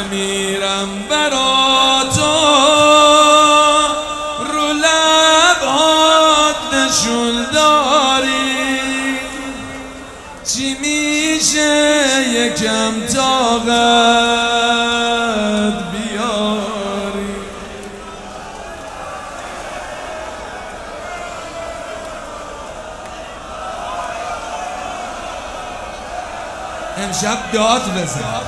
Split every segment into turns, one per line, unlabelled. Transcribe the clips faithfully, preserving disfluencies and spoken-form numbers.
بمیرم برا تو، رو لبهات نشون داری، چی میشه یکم طاقت بیاری. امشب داد بزن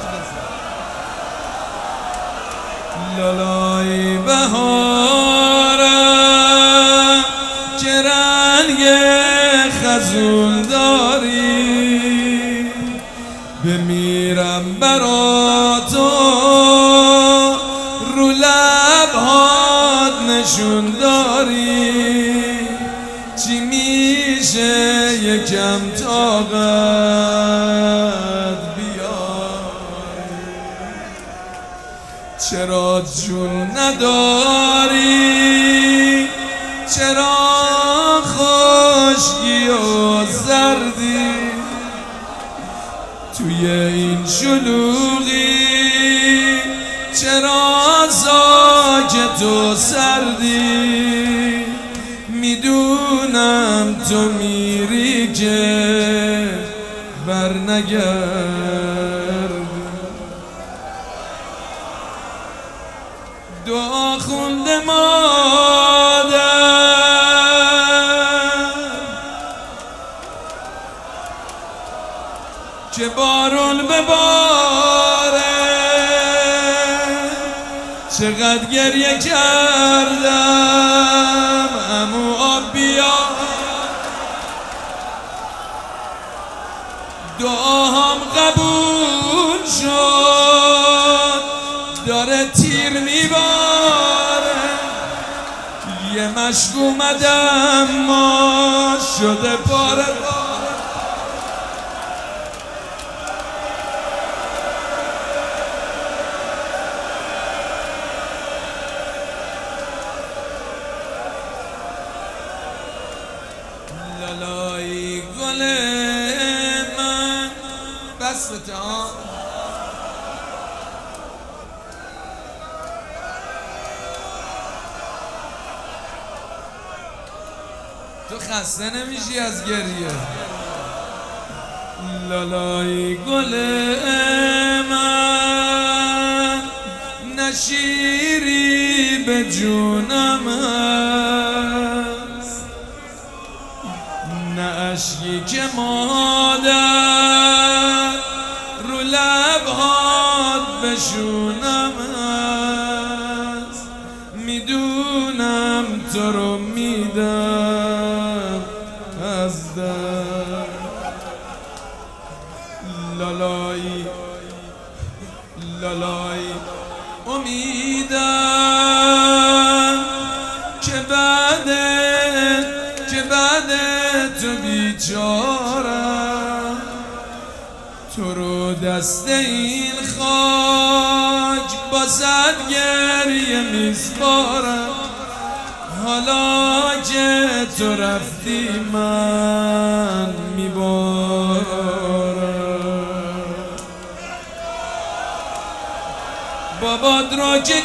لالای بهارم که رنگ خزون داری، بمیرم برا تو، رو لبهات نشون داری، چی میشه یکم طاقت بیاری. چرا جون نداری، چرا خشکی و زردی، توی این شلوغی چرا ساکت و سردی، میدونم تو میری که برنگردی. دعا خونده مادر که بارون بباره، چقدر گریه کردم عمو آب بیا، دعاهام قبول شد، داره تیر میباره، یه مشک اومدم ما شده پاره پاره. لالای گل من بس تا تو خسته نمیشی از گریه. لالای گل من نشیری به جونم هست، نه اشکی که مادر رو لبهات بشونم هست، میدونم تو رو میدم از در. لالایی لالایی امیدم که بعد که بعد تو بیچارم، تو رو دست این خاک با صد گریه میسپارم، حالا که تو رفتی من میبارم. بابات را که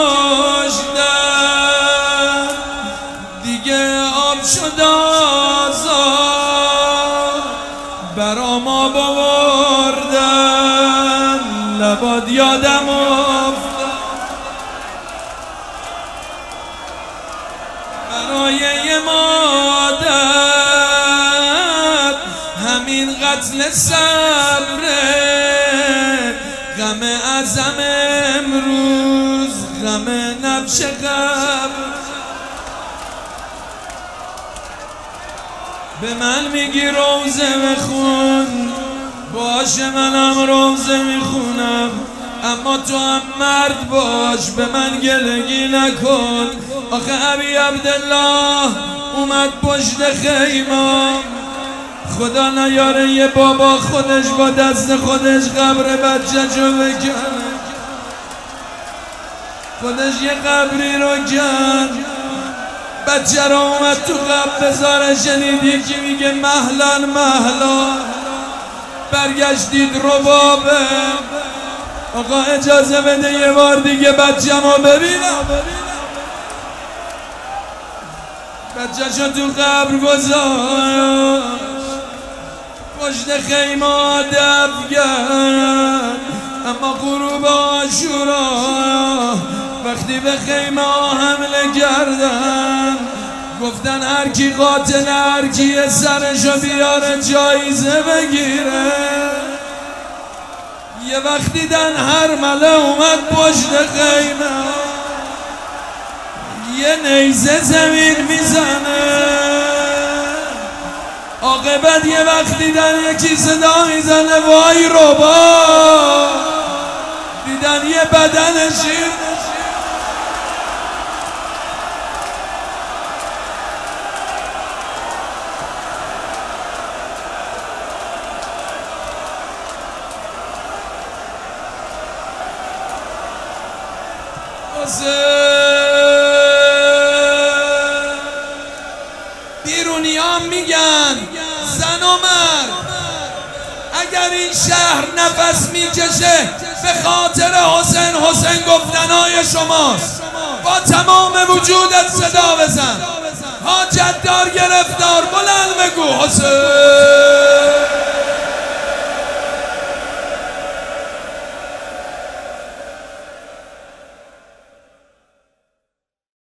کشتم دیگه آب شد آزاد، برام آب آوردن لبات یادم افتاد، برای یه مادر همین قتل صبره، غم ازم امروز غم نبش قبر. به من میگی روزه بخون، باشه منم روزه میخونم، اما تو هم مرد باش به من گلگی نکن. آخه ابی عبدالله اومد پشت خیمه، خدا نیاره یه بابا خودش با دست خودش قبر بچه چو بکنه، خودش یه قبری رو کن، بچه رو اومد تو قبر بذاره. شنیدی که میگه مهلن مهلا، برگشتید ربابه، آقا اجازه بده یه بار دیگه بچه‌مو ببینم. بچه‌شو تو قبر گذاشت، پشت خیمه دفن کرد، اما غروب عاشورا وقتی به خیمه حمله کردن گفتن هر کی قاتل هر کی سرشو بیاره جایزه بگیره. یه وقت دیدن هر مله اومد پشت خیمه، یه نیزه زمین میزنه. عاقبت یه وقت دیدن یکی صدا میزنه وای ربا، دیدن یه بدن شیر. بیرونیان میگن زن و مرد اگر این شهر نفس میکشه به خاطر حسین، حسین گفتنهای شماست. با تمام وجودت صدا بزن، حاجت دار گرفتار بلند بگو حسین.